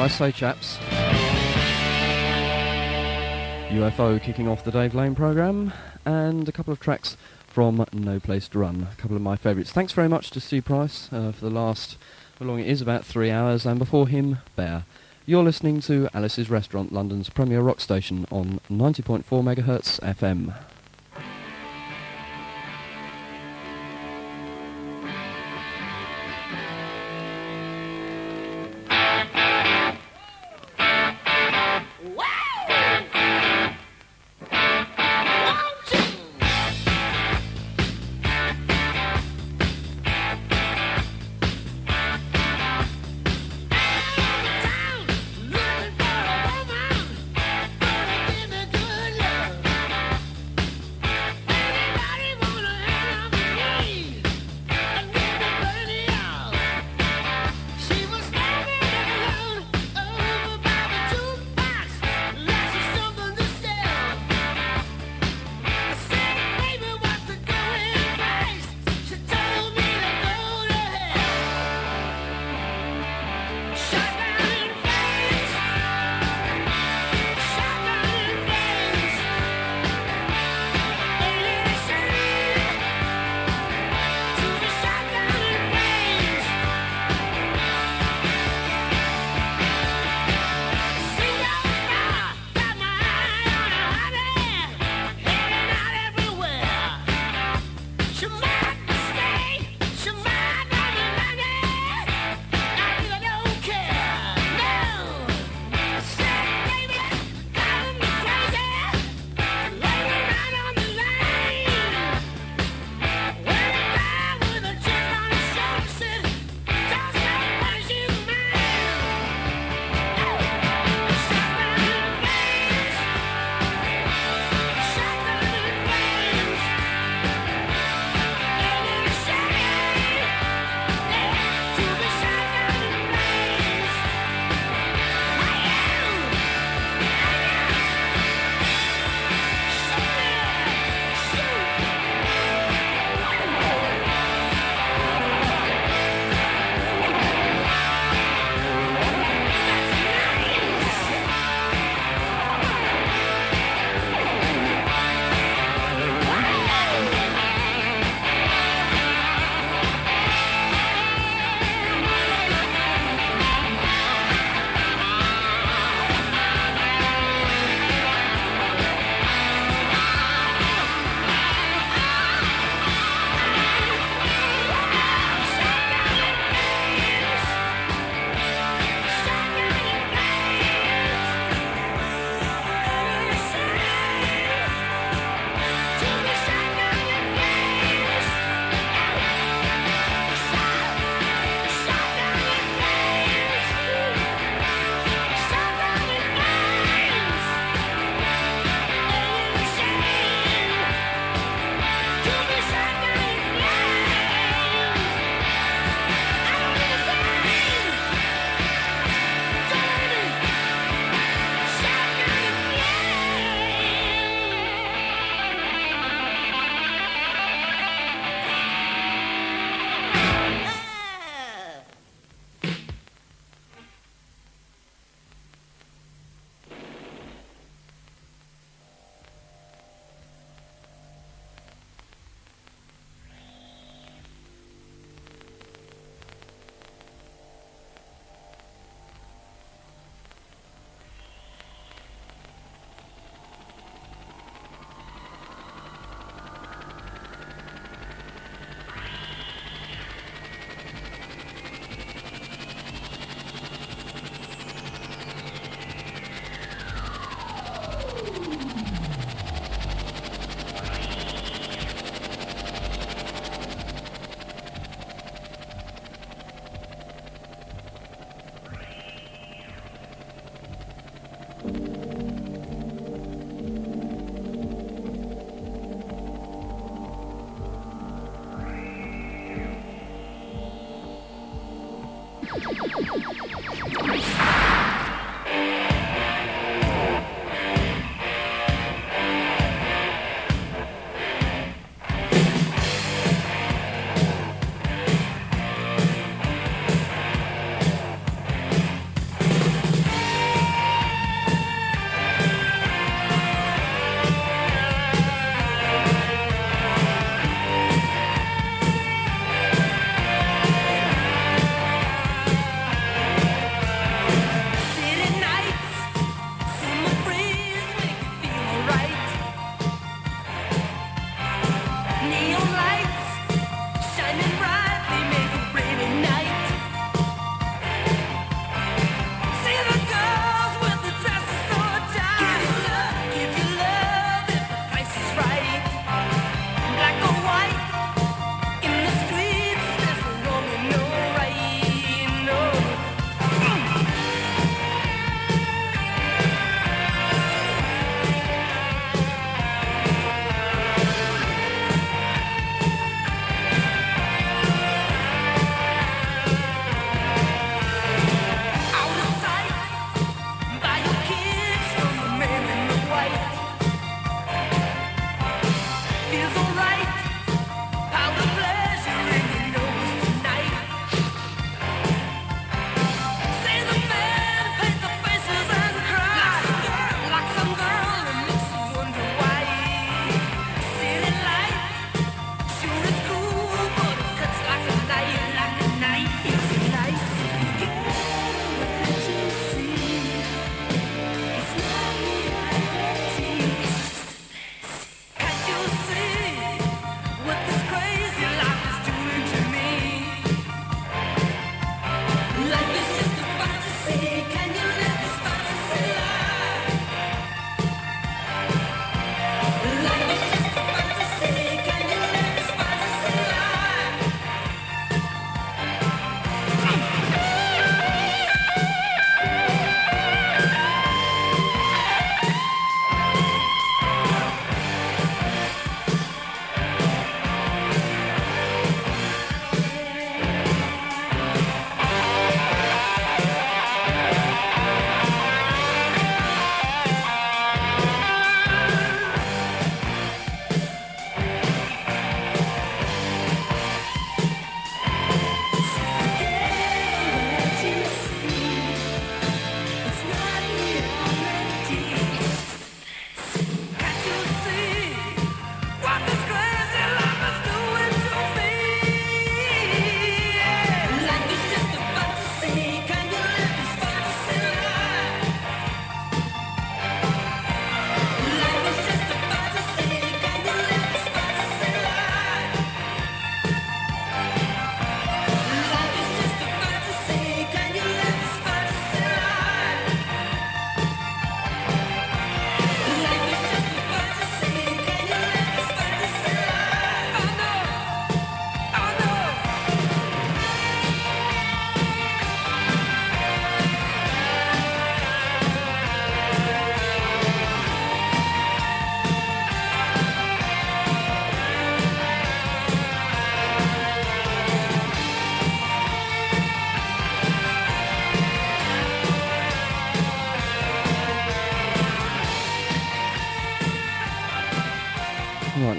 I say, chaps. UFO kicking off the Dave Lane programme, and a couple of tracks from No Place to Run, a couple of my favourites. Thanks very much to Stu Price for the last, how long it is, about 3 hours, and before him, Bear. You're listening to Alice's Restaurant, London's premier rock station on 90.4 MHz FM.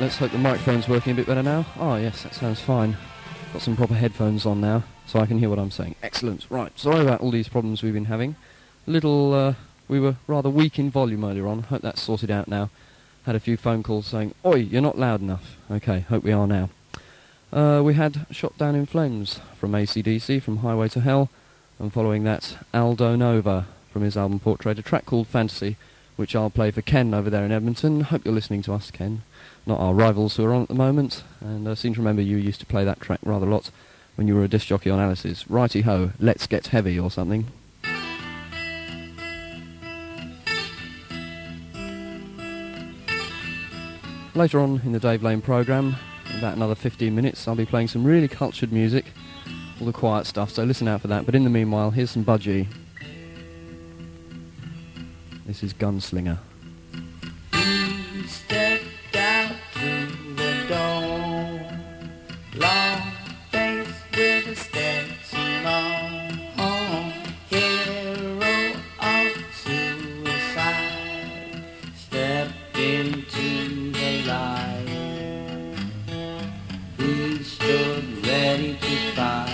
let's hope the microphone's working a bit better now. Oh yes, that sounds fine. Got some proper headphones on now, so I can hear what I'm saying. Excellent. Right, sorry about all these problems we've been having. We were rather weak in volume earlier on. Hope that's sorted out now. Had a few phone calls saying, "Oi, you're not loud enough." Okay, hope we are now. We had Shot Down in Flames from AC/DC, from Highway to Hell, and following that, Aldo Nova from his album Portrait, a track called Fantasy, which I'll play for Ken over there in Edmonton. Hope you're listening to us, Ken. Not our rivals who are on at the moment, and I seem to remember you used to play that track rather a lot when you were a disc jockey on Alice's. Righty-ho, let's get heavy or something. Later on in the Dave Lane programme, in about another 15 minutes, I'll be playing some really cultured music, all the quiet stuff, so listen out for that. But in the meanwhile, here's some Budgie. This is Gunslinger. He stepped out through the door, long face with a Stetson on, hero of suicide, stepped into the light. He stood ready to fight.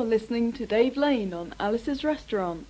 You're listening to Dave Lane on Alice's Restaurant.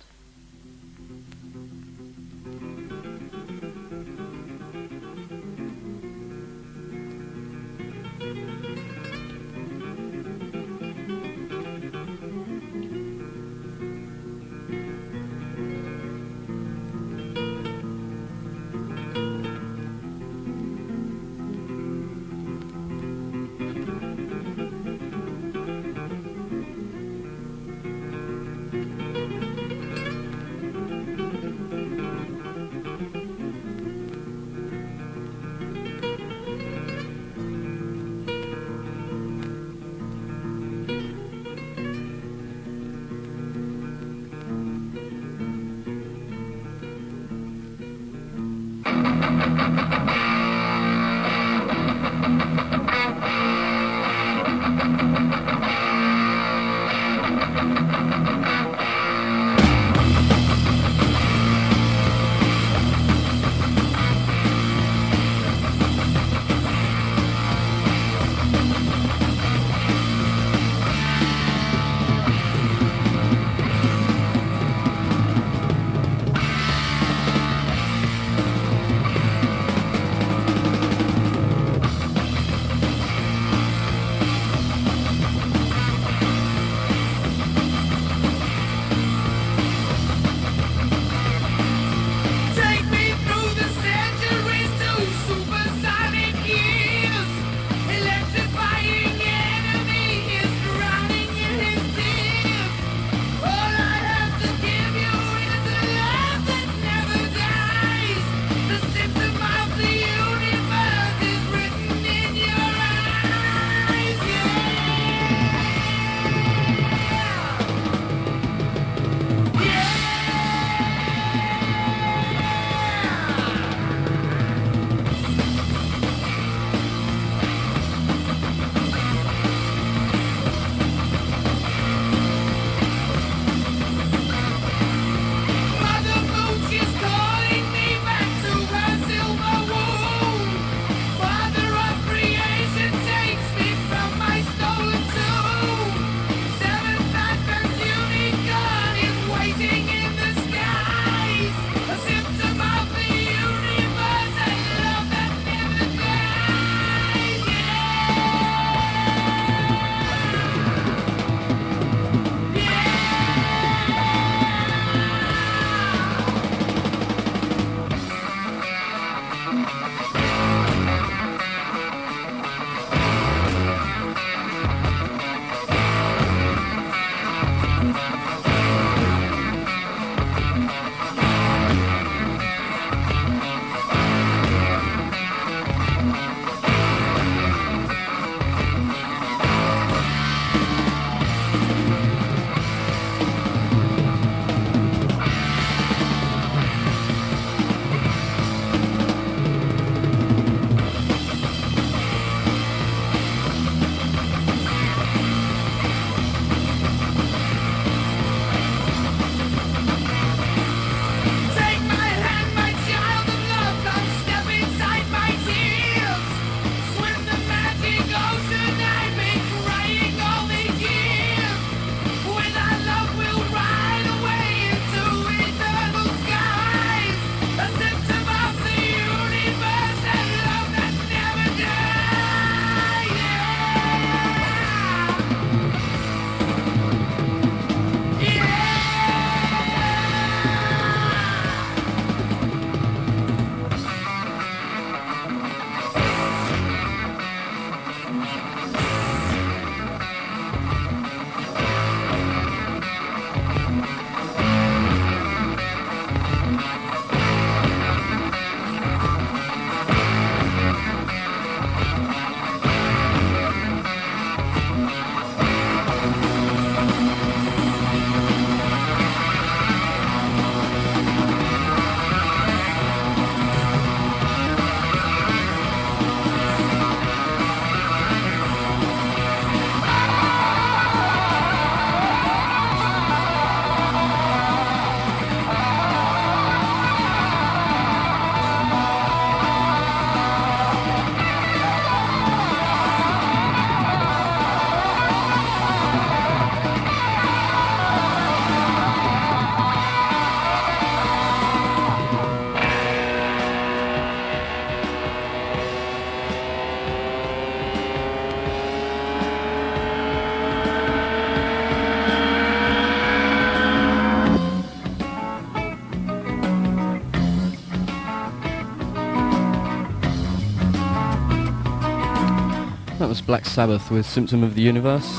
Black Sabbath with Symptom of the Universe.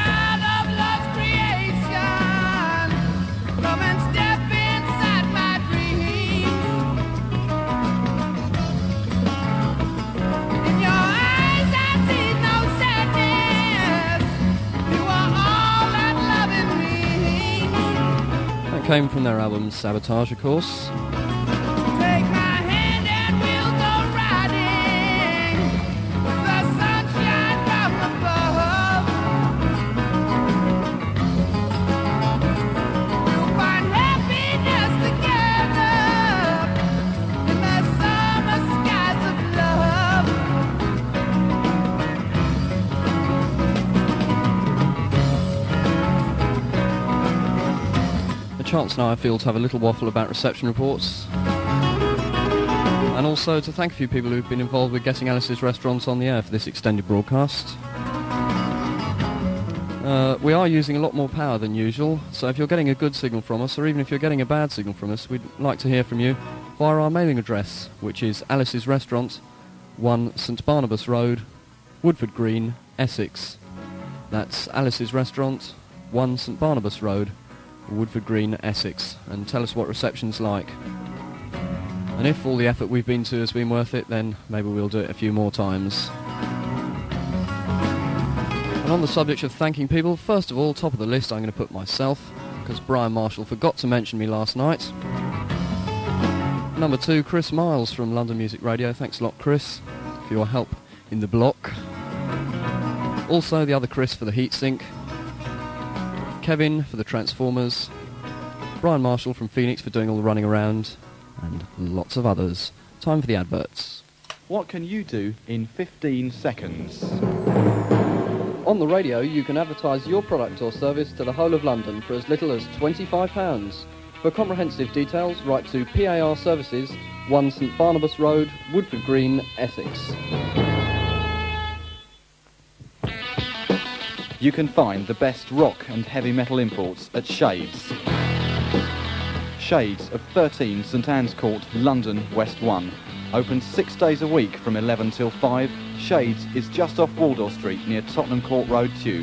That came from their album Sabotage, of course. Chance now, I feel, to have a little waffle about reception reports, and also to thank a few people who've been involved with getting Alice's Restaurants on the air for this extended broadcast. We are using a lot more power than usual, so if you're getting a good signal from us, or even if you're getting a bad signal from us, we'd like to hear from you via our mailing address, which is Alice's Restaurant, 1 St Barnabas Road, Woodford Green, Essex. That's Alice's Restaurant, 1 St Barnabas Road, Woodford Green, Essex, and tell us what reception's like. And if all the effort we've been to has been worth it, then maybe we'll do it a few more times. And on the subject of thanking people, first of all, top of the list I'm going to put myself, because Brian Marshall forgot to mention me last night. Number 2, Chris Miles from London Music Radio. Thanks a lot, Chris, for your help in the block. Also the other Chris for the heatsink, Kevin for the Transformers, Brian Marshall from Phoenix for doing all the running around, and lots of others. Time for the adverts. What can you do in 15 seconds? On the radio, you can advertise your product or service to the whole of London for as little as £25. For comprehensive details, write to PAR Services, 1 St Barnabas Road, Woodford Green, Essex. You can find the best rock and heavy metal imports at Shades. Shades of 13 St Anne's Court, London, West 1. Open 6 days a week from 11 till 5. Shades is just off Waldorf Street near Tottenham Court Road Tube.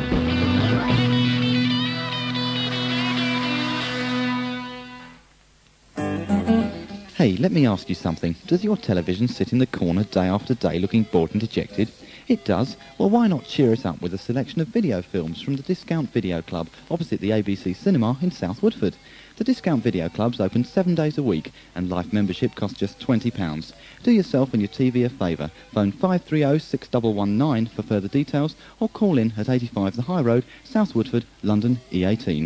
Hey, let me ask you something. Does your television sit in the corner day after day looking bored and dejected? It does. Well, why not cheer it up with a selection of video films from the Discount Video Club opposite the ABC Cinema in South Woodford? The Discount Video Club's open 7 days a week and life membership costs just £20. Do yourself and your TV a favour. Phone 530 6119 for further details or call in at 85 The High Road, South Woodford, London, E18.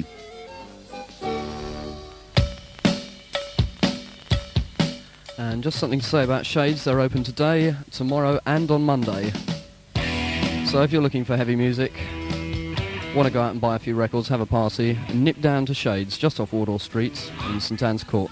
And just something to say about Shades, they're open today, tomorrow and on Monday. So if you're looking for heavy music, want to go out and buy a few records, have a party, nip down to Shades, just off Wardour Street in St Anne's Court.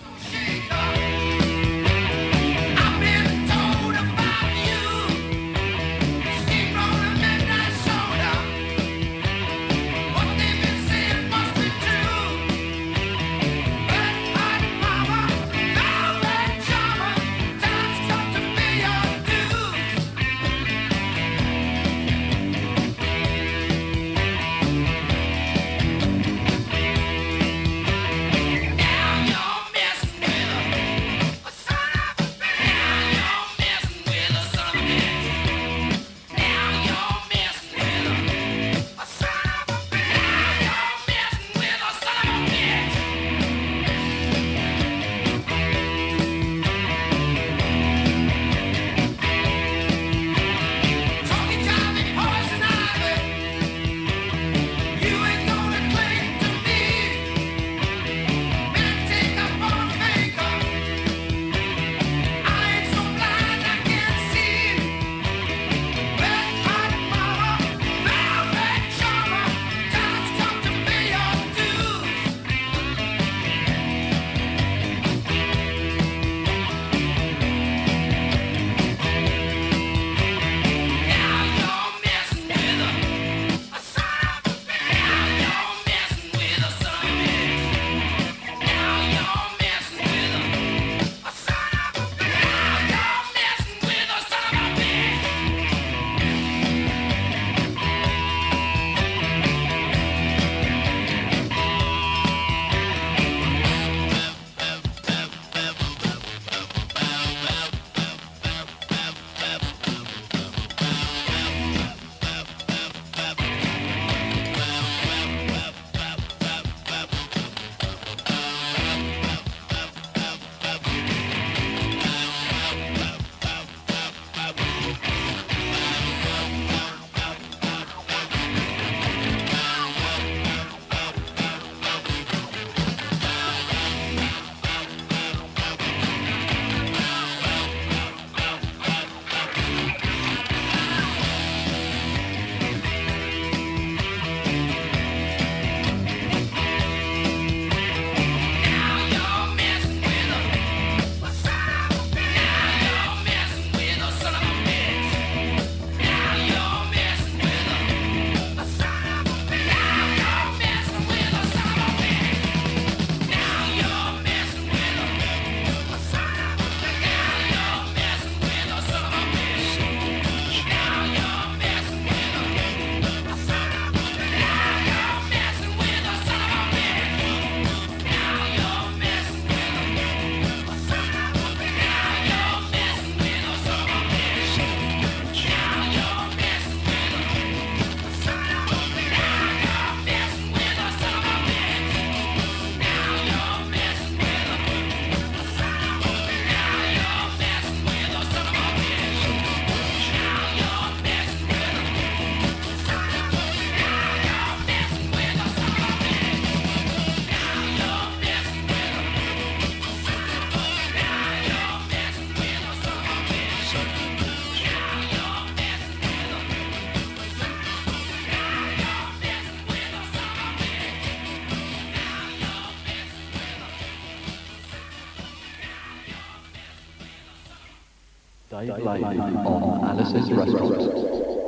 Dave Lane on Alice's Restaurant.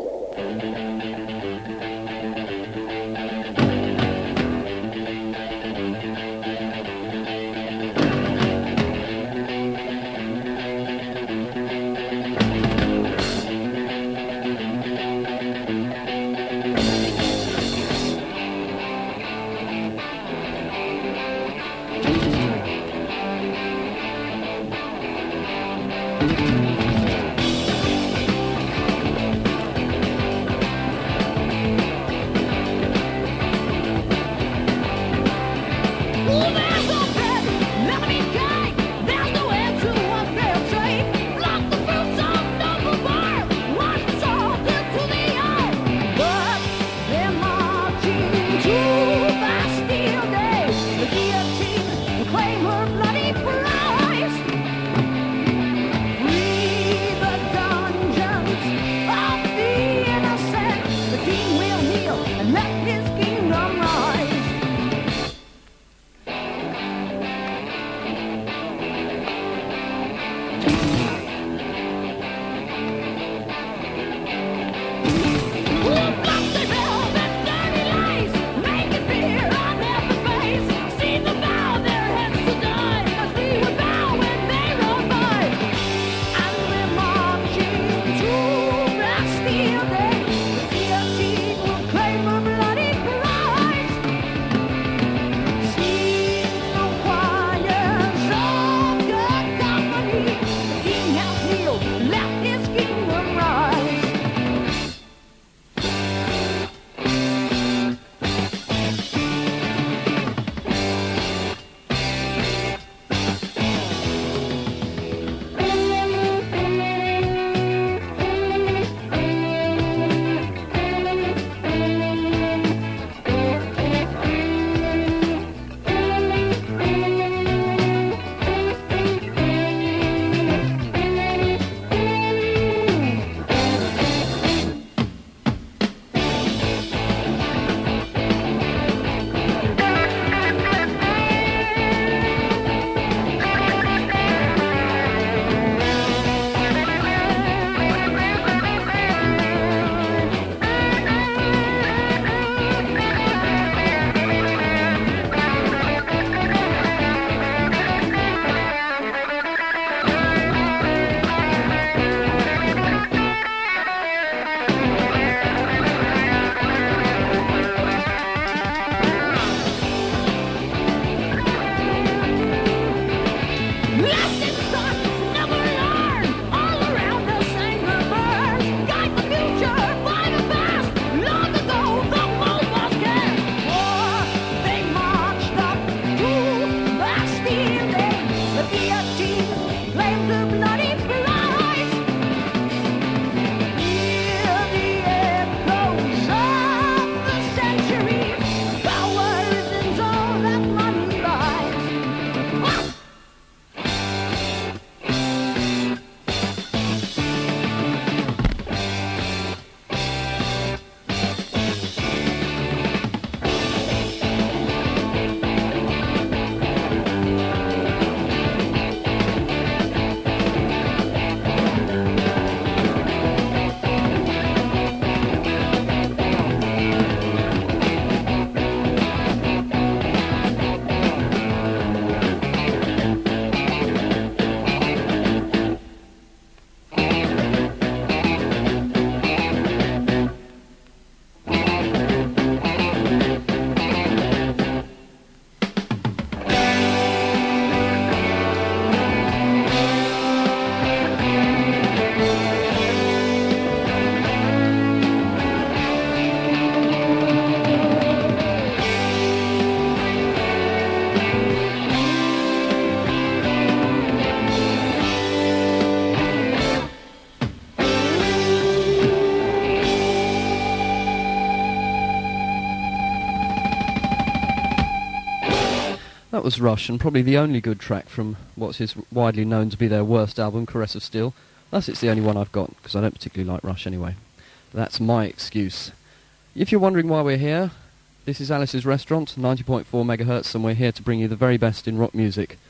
That was Rush, and probably the only good track from what's widely known to be their worst album, Caress of Steel. Thus it's the only one I've got, because I don't particularly like Rush anyway. But that's my excuse. If you're wondering why we're here, this is Alice's Restaurant, 90.4 megahertz, and we're here to bring you the very best in rock music.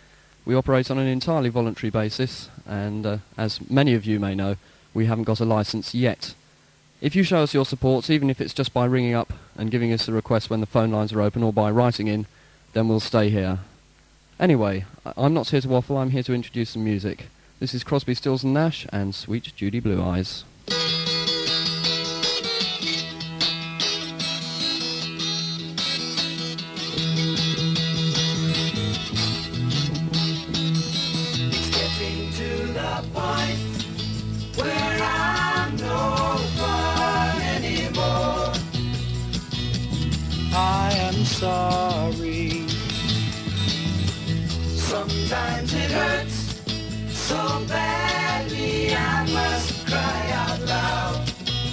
We operate on an entirely voluntary basis, and as many of you may know, we haven't got a licence yet. If you show us your support, even if it's just by ringing up and giving us a request when the phone lines are open or by writing in, then we'll stay here. Anyway, I'm not here to waffle, I'm here to introduce some music. This is Crosby, Stills and Nash and Sweet Judy Blue Eyes. It's getting to the point where I'm no fun anymore. I am sorry. Sometimes it hurts so badly I must cry out loud.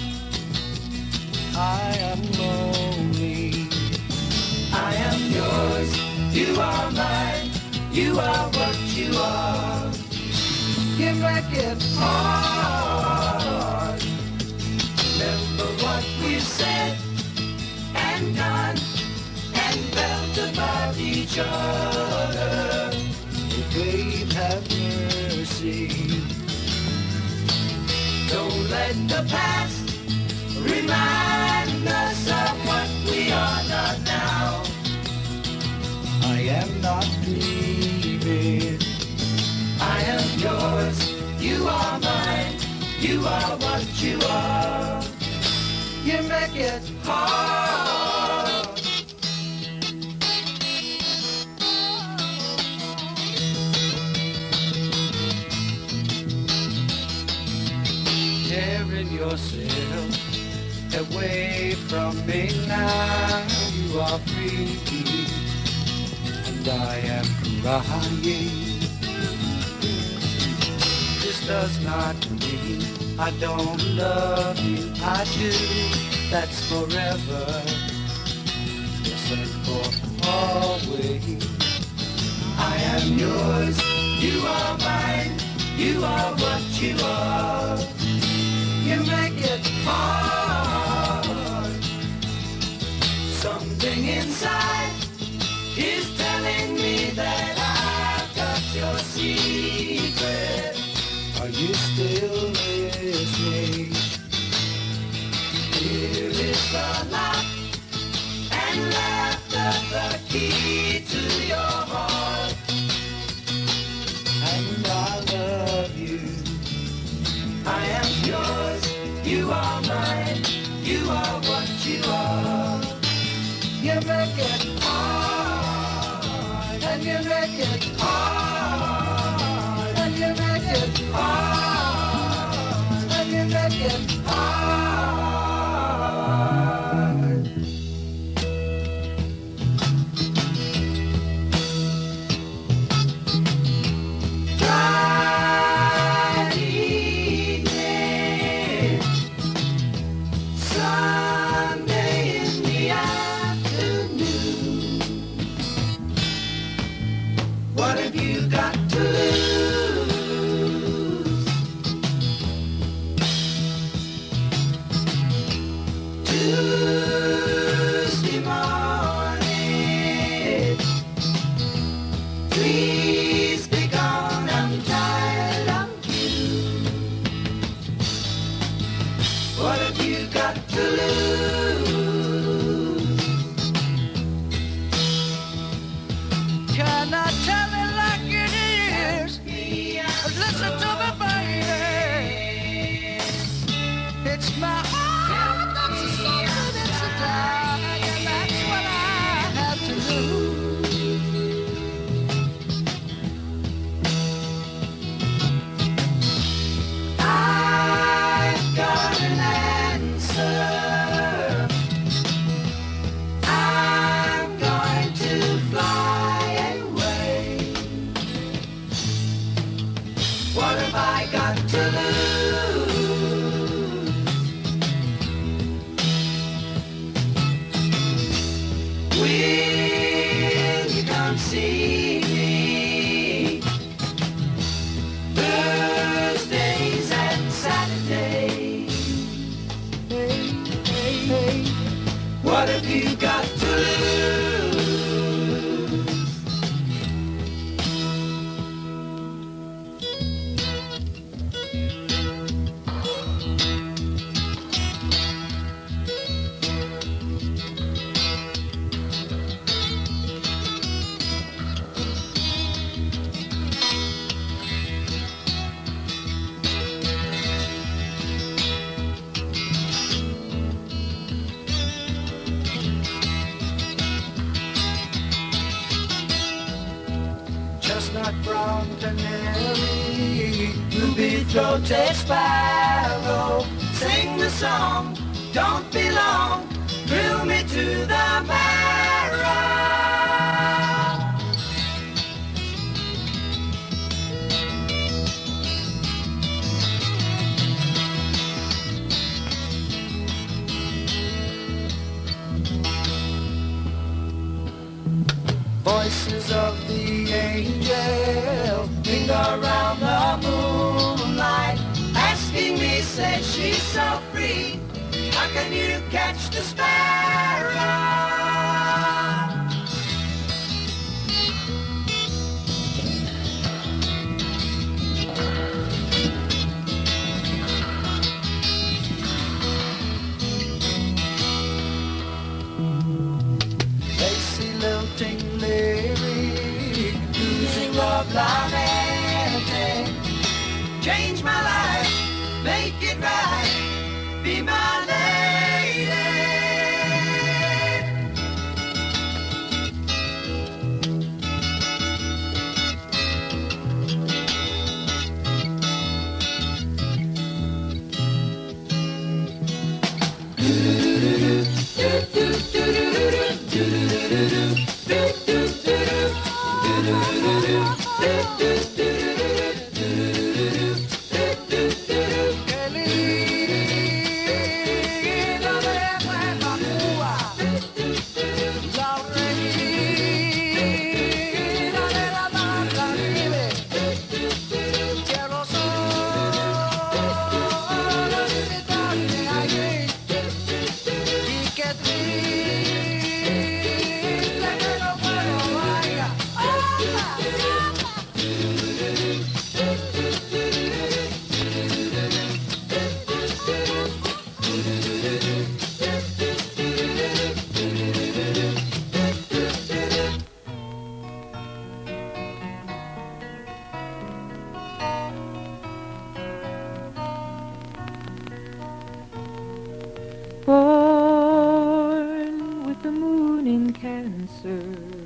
I am lonely. I am yours. You are mine. You are what you are. You make it hard. Remember what we've said and done and felt about each other. Babe, have mercy. Don't let the past remind us of what we are not now. I am not dreaming. I am yours. You are mine. You are what you are. You make it hard. Tearing yourself away from me now. You are free and I am crying. This does not mean I don't love you. I do. That's forever. Yes, and for always. I am yours. You are mine. You are what you are. You make it hard. Something inside is telling me that I've got your secret. Are you still listening? Here is the lock and laughter, the key to your heart. And I love you. I am yours, you are mine, you are what you are. You make it hard, and you make it hard, and you make it hard, and you make it hard. What have you got to lose? brown canary, ruby-throated sparrow, sing the song, don't be long, thrill me to the marrow. Voices of the angel linger around the moonlight, asking me, say she's so free, how can you catch the sparrow? Lacy lilting lyric, losing love lamenting, change my life, make it right, be my lady. Born with the moon in Cancer,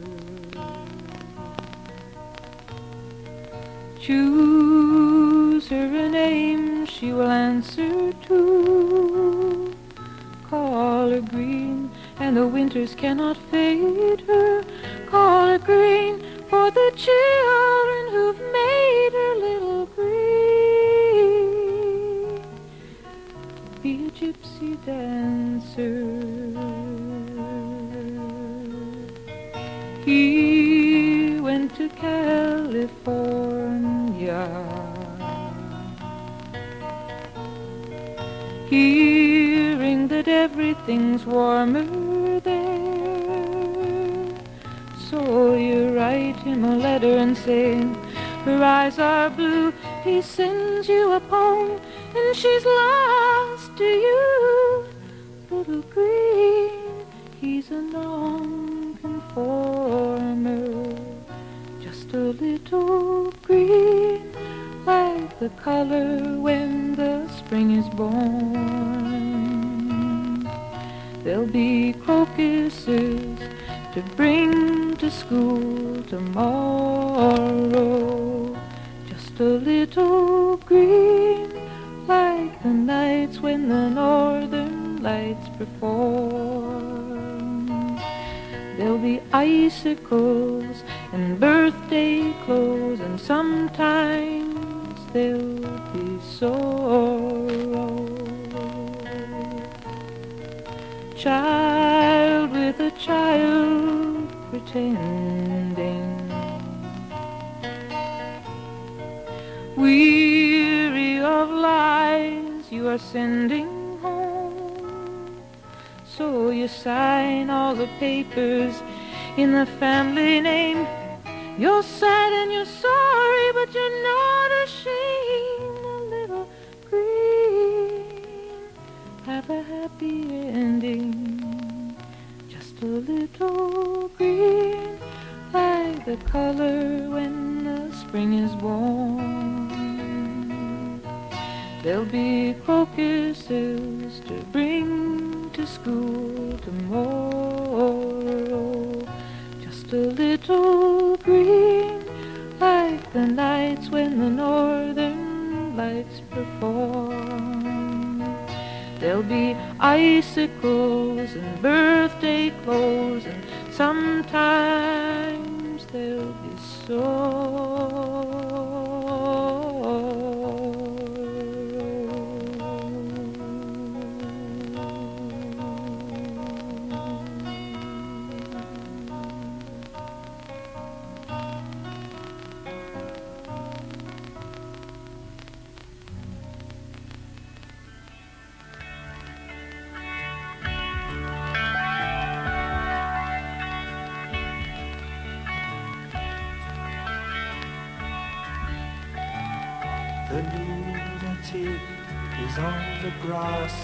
choose her a name she will answer to. Call her green, and the winters cannot fade her. Call her green for the children who've made her little green. Be a gypsy dancer. He went to California, hearing that everything's warmer there. So you write him a letter and say, her eyes are blue. He sends you a poem and she's lost to you. Little green, he's a non-conformer, just a little green, like the color when the spring is born. There'll be crocuses to bring to school tomorrow, just a little green, like the nights when the northern lights perform. There'll be icicles and birthday clothes, and sometimes there'll be sorrow. Child with a child pretending, weary of lies you are sending home. So you sign all the papers in the family name. You're sad and you're sorry, but you're not ashamed. A little green, have a happy ending. Just a little green, like the color when the spring is born. There'll be crocuses to bring to school tomorrow, just a little green, like the nights when the northern lights perform. There'll be icicles and birthday clothes, and sometimes there'll be The lunatic is on the grass.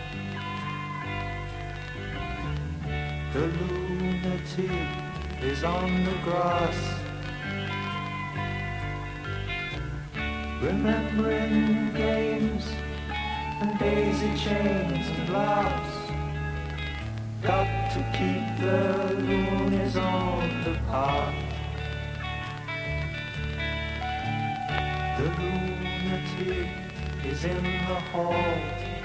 The lunatic is on the grass. Remembering games and daisy chains and laughs. Got to keep the loonies on the path. The lunatic is in the hall.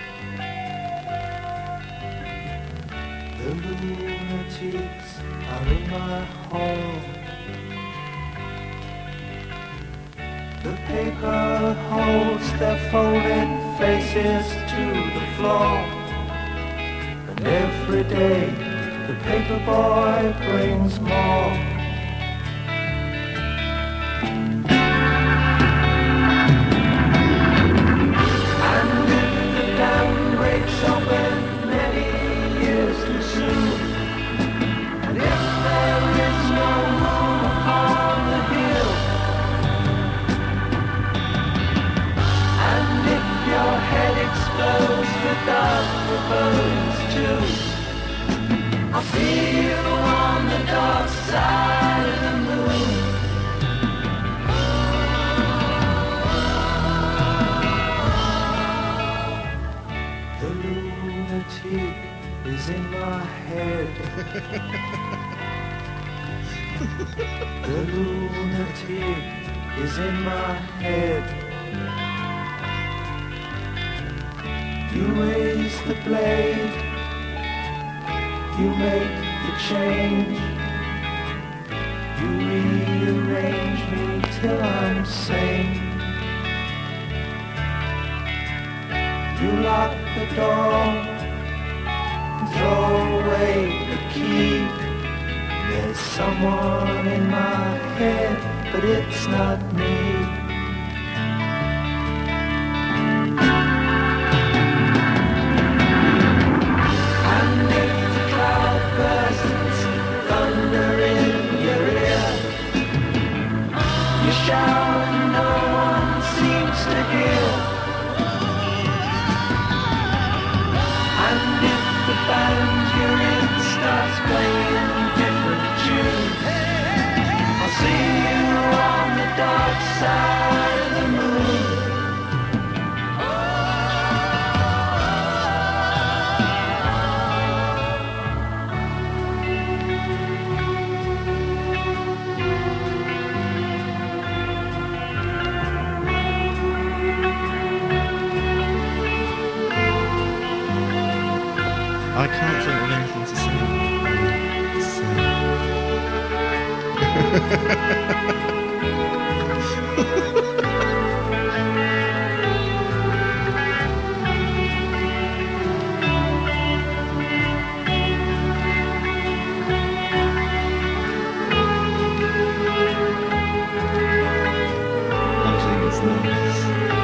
The lunatics are in my hall. The paper holds their folded faces to the floor. And every day the paper boy brings more. Open many years too soon. And if there is no moon upon the hill, and if your head explodes without the bones too, I'll see you on the dark side of the moon. The lunatic is in my head. The lunatic is in my head. You raise the blade, you make the change, you rearrange me till I'm sane. You lock the door, throw away the key. There's someone in my head, but it's not me. And if the cloud bursts, thunder in your ear, you shout and no one seems to hear. The band you're in starts playing different tunes. I'll see you on the dark side of the moon. I can't think of anything to say. I think it's nice.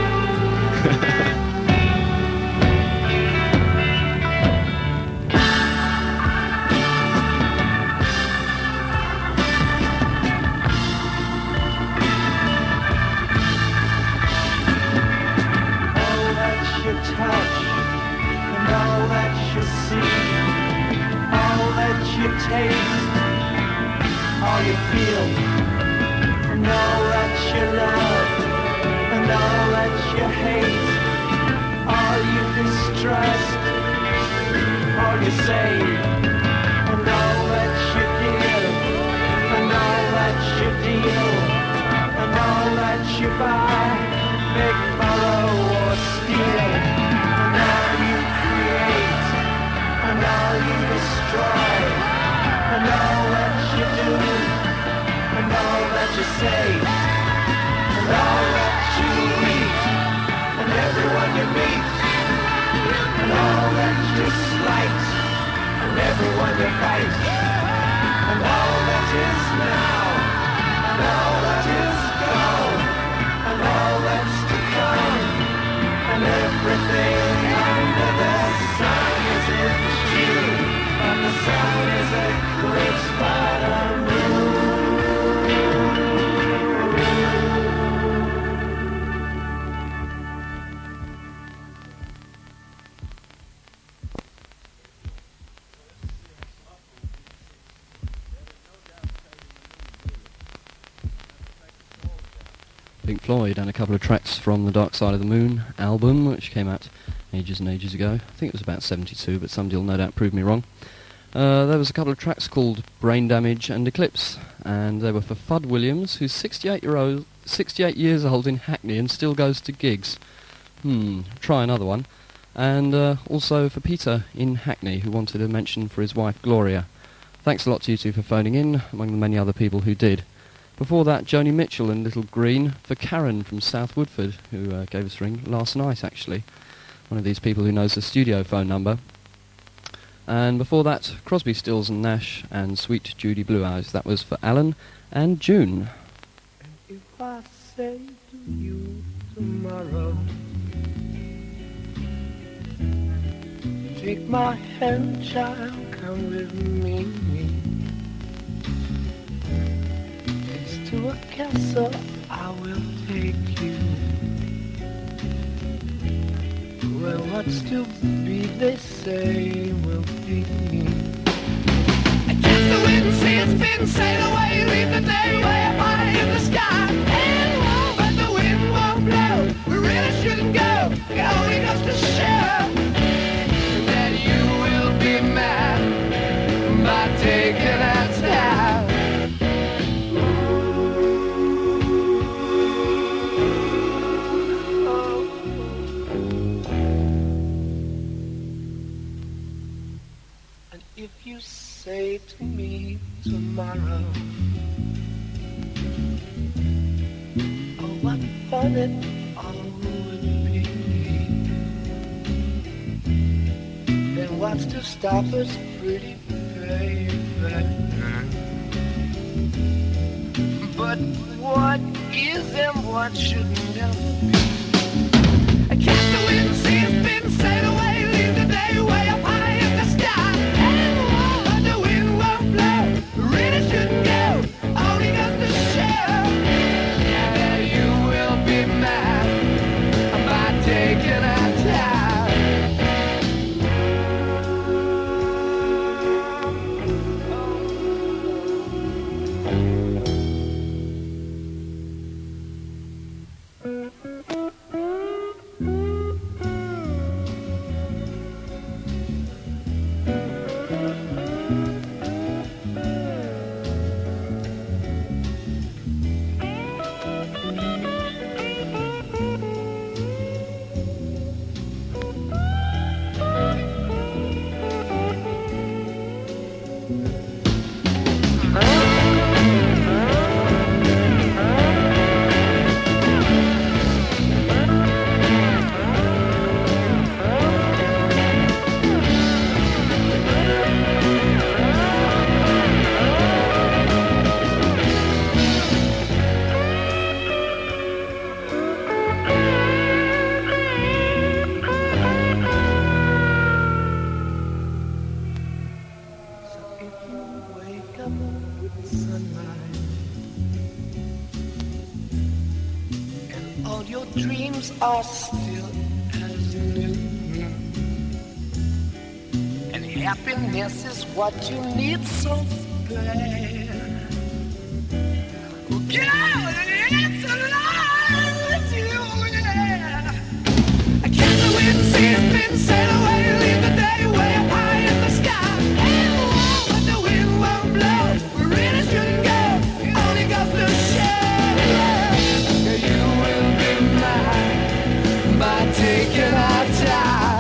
Taste all you feel, and all that you love, and all that you hate, all you distrust, all you save, and all that you give, and all that you deal, and all that that you slight, and everyone you fight, and all that is now, and all that is gone, and all that's to come, and everything under the sun is in you, and the sun is a great spider moon. Pink Floyd and a couple of tracks from the Dark Side of the Moon album, which came out ages and ages ago. I think it was about 72, but somebody will no doubt prove me wrong. There was a couple of tracks called Brain Damage and Eclipse, and they were for Fudd Williams, who's 68 years old in Hackney and still goes to gigs. Try another one. And also for Peter in Hackney, who wanted a mention for his wife Gloria. Thanks a lot to you two for phoning in, among the many other people who did. Before that, Joni Mitchell and Little Green for Karen from South Woodford, who gave us a ring last night, actually. One of these people who knows the studio phone number. And before that, Crosby, Stills and Nash and Sweet Judy Blue Eyes. That was for Alan and June. If I say to you tomorrow, take my hand, child, come with me. To a castle I will take you, where what's to be, they say, will be. Against the wind, see it's been sail away, leave the day way up high in the sky. And but the wind won't blow, we really shouldn't go, it only goes to show that you will be mad by taking our time. If you say to me tomorrow, oh, what fun it all would be, then what's to stop us, pretty baby? But what is and what should never be? I catch the wind, see it's been sail away, leave the day way up high in the sky. Really shouldn't go, only goes to show that you will be mad by taking our time. Dreams are still as new, and happiness is what you need so bad. Girl, it's alive with you, yeah. I catch the wind, see it's been sail away, leave the day way up high in the sky. And but the wind won't blow, we really shouldn't go, it only goes to show you will be mine by taking our time.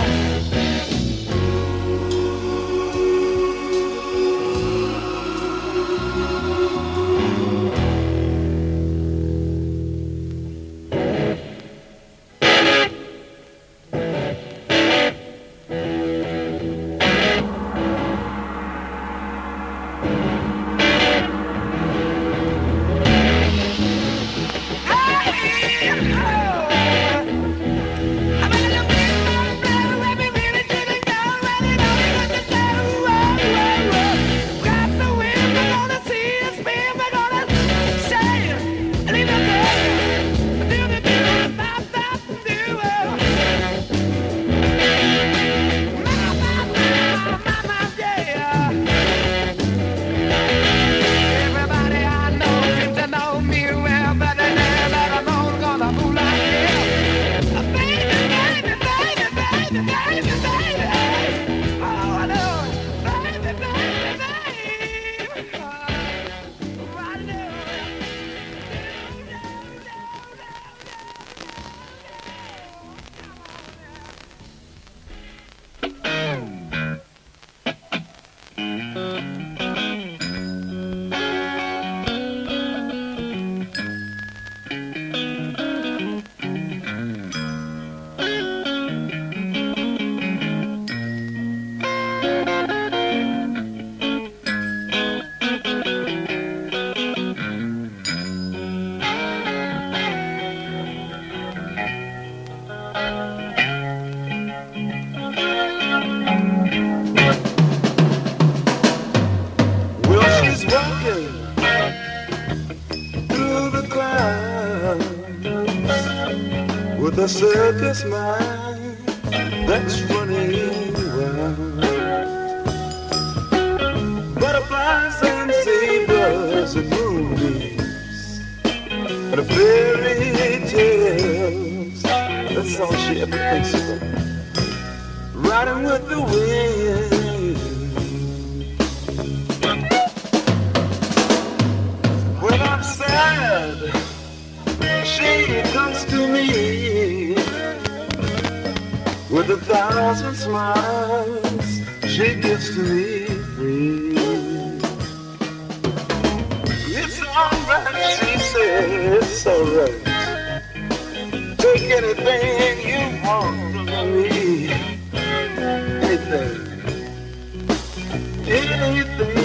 a circus mind that's running wild. Butterflies and zebras and moonbeams and fairy tales. That's all she ever thinks about. Riding with the wind. When I'm sad, she comes to me with 1,000 smiles. She gives to me free. It's alright, she says, it's alright. Take anything you want from me. Anything. Anything.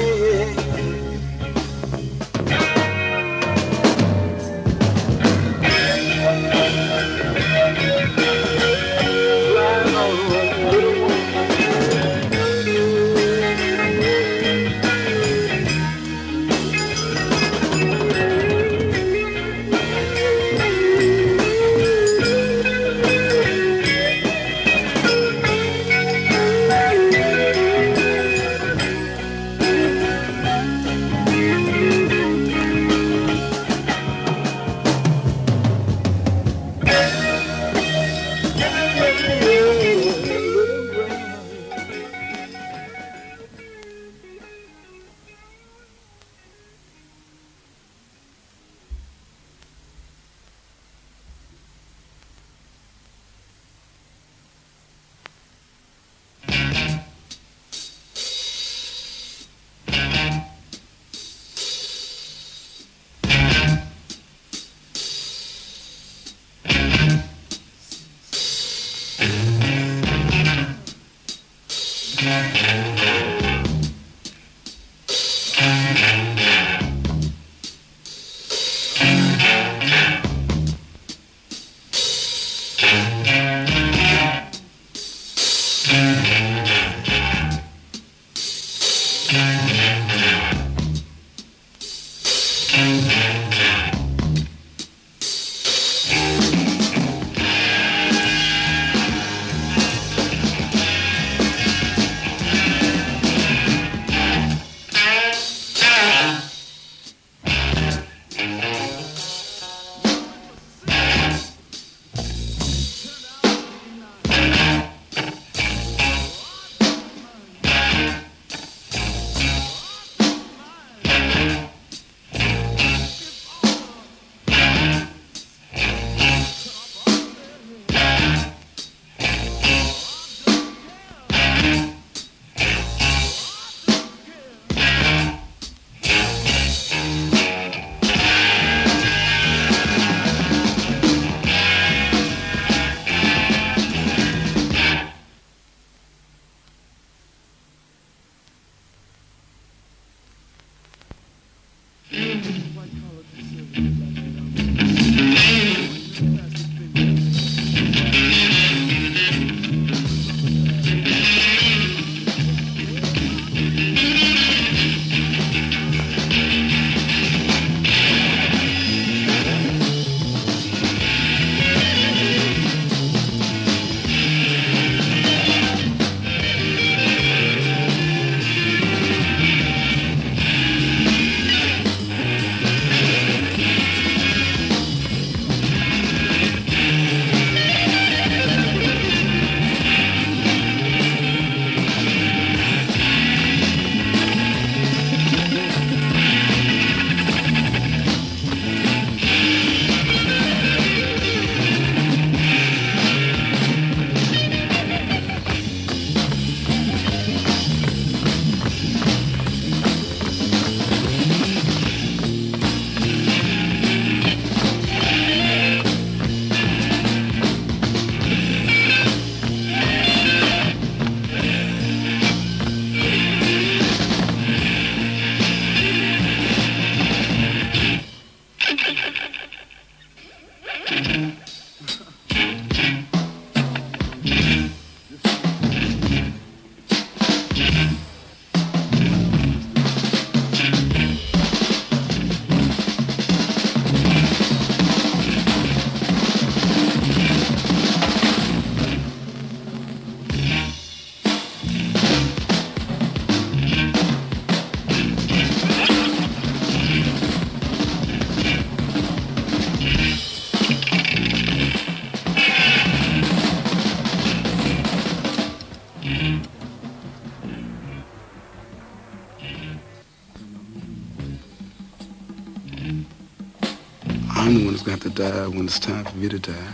I'm the one who's going to have to die when it's time for me to die.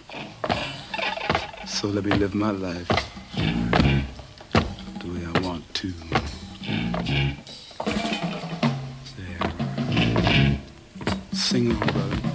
So let me live my life the way I want to. There. Sing on, brother.